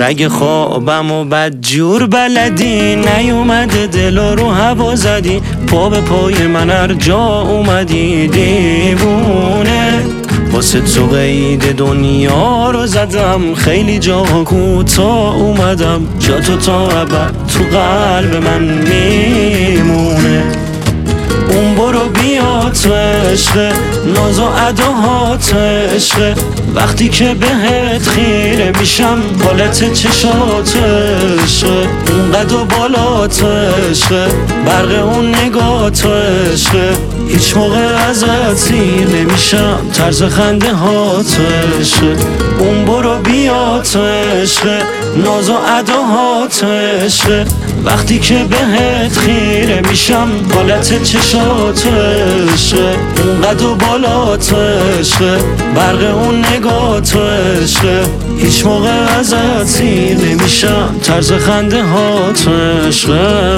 رگ خوابم و بد جور بلدی، نیومده دلا رو هوا زدی، پا به پای من هر جا اومدی دیوونه. واسه تو قید دنیا رو زدم، خیلی جاها کوتاه اومدم، جا تو تا ابد تو قلب من میمونه. اون برو بیا تو عشقه، ناز و اداها تو عشقه، وقتی که بهت خیره میشم حالت چشات عشقه، اون قد و بالا تو عشقه، برق اون نگاه تو عشقه، هیچ موقع ازت سیر نمیشم، طرز خنده ها تو عشقه. اون برو بیا تو عشقه، ناز و اداها تو عشقه، وقتی که بهت خیره میشم حالت چشات عشقه، اون قد و بالا تو عشقه، برق اون نگاه تو عشقه، هیچ موقع ازت سیر نمیشم، طرز خنده ها تو عشقه.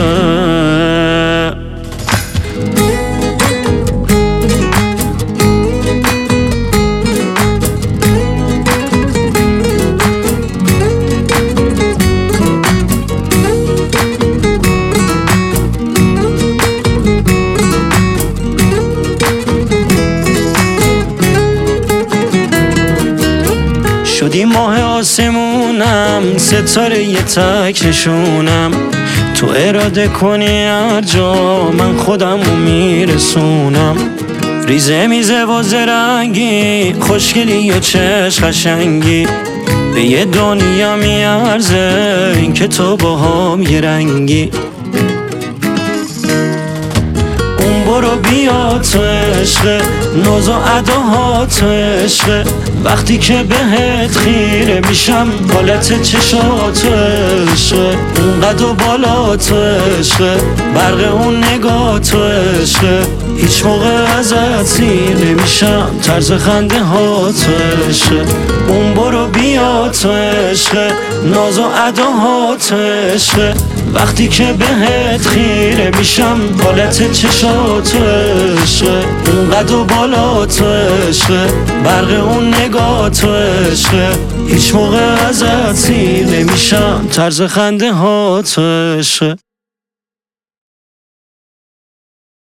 شدی ماه آسمونم، ستاره یه تک نشونم، تو اراده کنی هر جا من خودمو میرسونم. ریزه میزه و زرنگی، خوشگلی و چشم قشنگی، به یه دنیا میارزه این که تو باهام یه رنگی. اون برو بیا تو عشقه، ناز و اداها تو عشقه، وقتی که بهت خیره میشم حالت چشات عشقه، اون قد و بالا تو عشقه، برق اون نگاه تو عشقه، هیچ موقع ازت سیر نمیشم، طرز خنده ها تو عشقه. اون برو بیا تو عشقه، ناز و اداها تو عشقه، وقتی که بهت خیره میشم حالت چشات عشقه، اون قد و بالا تو عشقه، برق اون نگاه تو عشقه، هیچ موقع ازت سیر نمیشم، طرز خنده ها تو عشقه.